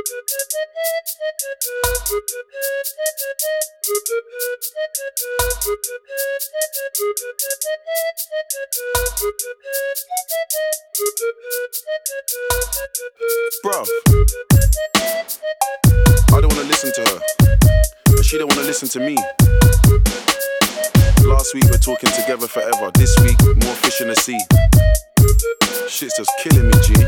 Bruv, I don't wanna listen to her, and she don't wanna listen to me. Last week we're talking together forever. This week, more fish in the sea. Shit's just killing me, G.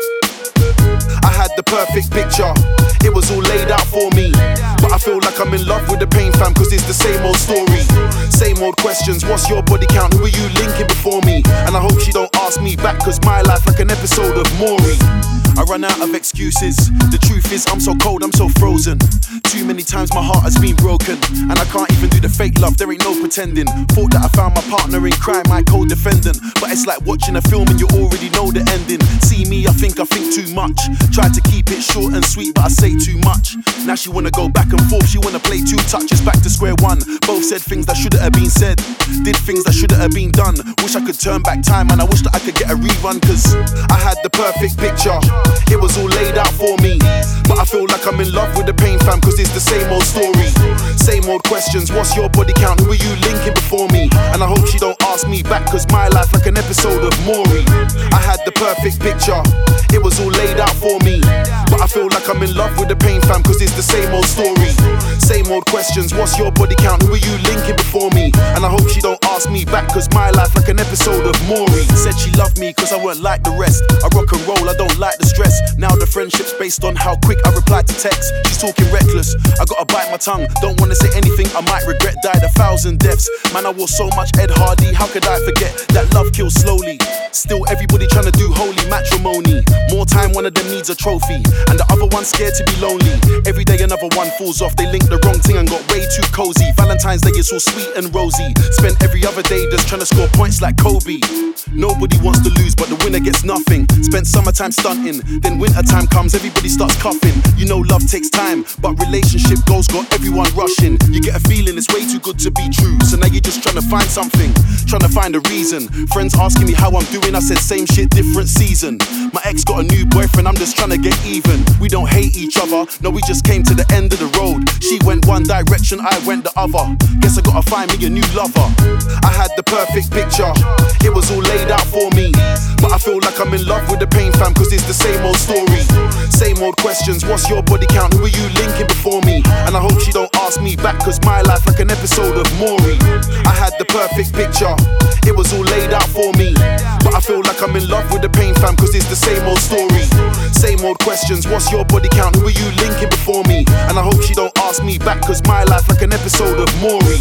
I had the perfect picture, it was all laid out for me. But I feel like I'm in love with the pain, fam, cause it's the same old story. Same old questions, what's your body count? Who are you linking before me? And I hope she don't ask me back, cause my life like an episode of Maury. I run out of excuses. The truth is I'm so cold, I'm so frozen. Too many times my heart has been broken, and I can't even do the fake love, there ain't no pretending. Thought that I found my partner in crime, my co-defendant. But it's like watching a film and you already know the ending. See me, I think too much. Tried to keep it short and sweet, but I say too much. Now she wanna go back and forth, she wanna play two touches, back to square one. Both said things that shouldn't have been said, did things that shouldn't have been done. Wish I could turn back time, and I wish that I could get a rerun, cause I had the perfect picture, it was all laid out for me. But I feel like I'm in love with the pain, fam, cause it's the same old story. Same old questions, what's your body count? Who are you linking before me? And I hope she don't ask me back, cause my life like an episode of Maury. I had the perfect picture, it was all laid out for me. But I feel like I'm in love with the pain, fam, cause it's the same old story. Same old questions, what's your body count? Who are you linking before me? And I hope she don't ask me back, cause my life like an episode of Maury. Said she loved me cause I weren't like the rest. I rock and roll, I don't like the stress. Now the friendship's based on how quick I replied to text. She's talking reckless, I gotta bite my tongue. Don't wanna say anything I might regret. Died 1,000 deaths. Man, I wore so much Ed Hardy. How could I forget that love kills slowly? Still everybody trying to do holy matrimony. More time one of them needs a trophy, and the other one's scared to be lonely. Every day another one falls off. They linked the wrong thing and got way too cozy. Valentine's Day is all sweet and rosy. Spent every other day just trying to score points like Kobe. Nobody wants to lose, but the winner gets nothing. Spent summertime stunting, then wintertime comes, everybody starts coughing. You know love takes time, but relationship goals got everyone rushing. You get a feeling it's way too good to be true, so now you're just trying to find something, trying to find a reason. Friends asking me how I'm doing, I said same shit, different season. My ex got a new boyfriend, I'm just trying to get even. We don't hate each other, no, we just came to the end of the road. She went one direction, I went the other. Guess I gotta find me a new lover. I had the perfect picture, it was all laid out for me. But I feel like I'm in love with the pain, fam, cause it's the same old story. Same old questions, what's your body count? Who are you linking before me? And I hope she don't ask me back, cause my life like an episode of Maury. I had the perfect picture, it was all laid out for me. But I feel like I'm in love with the pain, fam, cause it's the same old story. Same old questions, what's your body count? Who are you linking before me? And I hope she don't ask me back, cause my life like an episode of Maury.